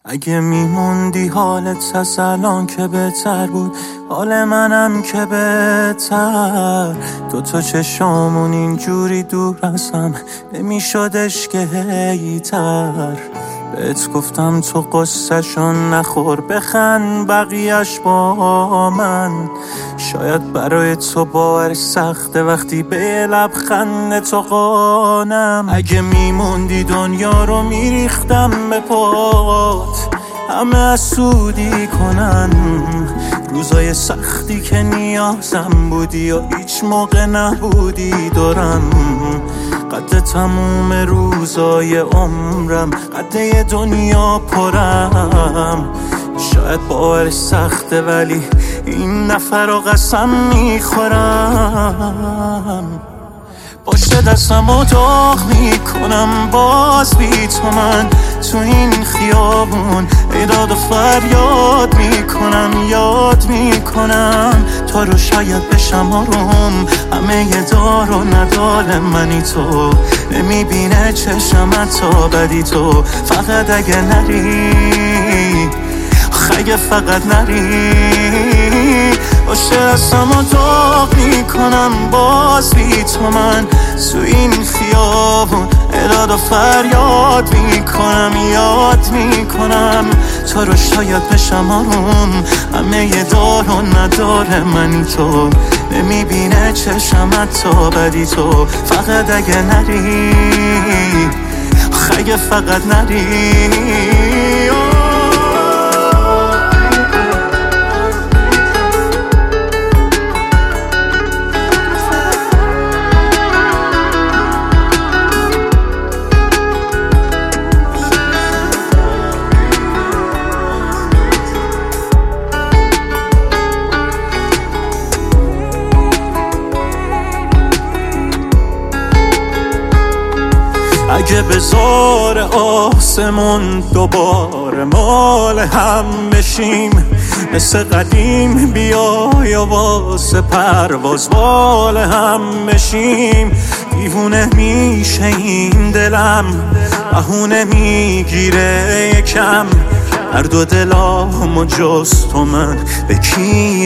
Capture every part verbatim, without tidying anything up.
اگه میموندی حالت از الان که بهتر بود، حال منم که بهتر. دوتا چشامون اینجوری دور از هم نمیشدش که هیتر. بهت گفتم تو قصه‌شون نخور، بخند بقیه‌اش با من. شاید برای تو باور سخته وقتی به لبخند تو قانم. اگه میموندی دنیا رو میریختم به پات، همه حسودی کنن. روزای سختی که نیازم بودی و هیچ موقع نبودی دورم. قد تموم روزای عمرم، قد یه دنیا پرم. شاید باورش سخته ولی این نفر رو قسم میخورم. پشت دستم رو داغ میکنم باز بی تو من تو این خیابون. ایداد و فریاد میکنم، یاد میکنم تو رو. شاید بشم آروم، همه یه دار و ندار منی تو. نمیبینه چشم تا بدی تو. فقط اگه نری، اگه فقط نری. پشت دستم رو داغ میکنم باز بی تو من تو این خیابون. ایداد و فریاد میکنم، یاد میکنم تو رو. شاید بشم آروم، همه یه دار و نداره منی تو. نمیبینه چشم تا بدی تو. فقط اگه نری، اگه فقط نری. اگه بزار آسمون دوباره مال هم بشیم، مثل قدیم بیای و واسه پرواز بال هم بشیم. دیوونه میشه این دلم، بهونه میگیره یکم. هر دو دلامو جز تو من به کی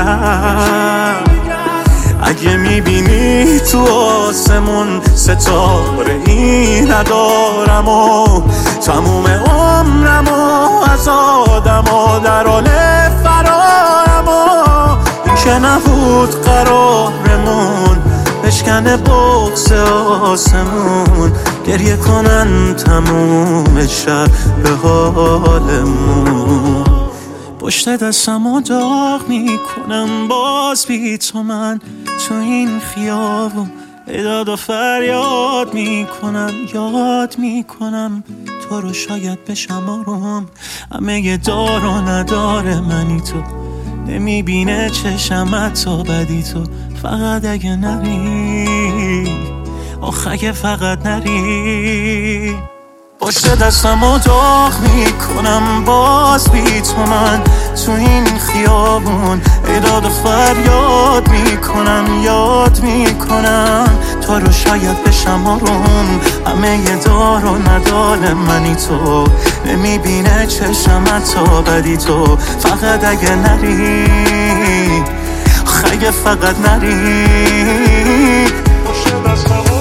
بگم؟ اگه میبینی تو آسمون ستاره ای ندارم و تموم عمرم و از آدم و در حال فرارم و این که نبود قرارمون بشکنه بغض آسمون. گریه کنن تموم شب به حالمون. پشت دستم رو داغ میکنم باز بی تو من تو این خیابون. ایداد و فریاد میکنم، یاد میکنم تو رو. شاید بشم آروم، همه یه دار و نداره منی تو. نمیبینه چشم تا بدی تو. فقط اگه نری، آخ اگه فقط نری. پشت دستم رو داغ میکنم باز بی تو من تو این خیابون. ایداد و فریاد میکنم، یاد میکنم تو رو. شاید بشم آروم، همه یه دار و ندار منی تو. نمیبینه چشم تا بدی تو. فقط اگه نری، اگه فقط نری. پشت دستم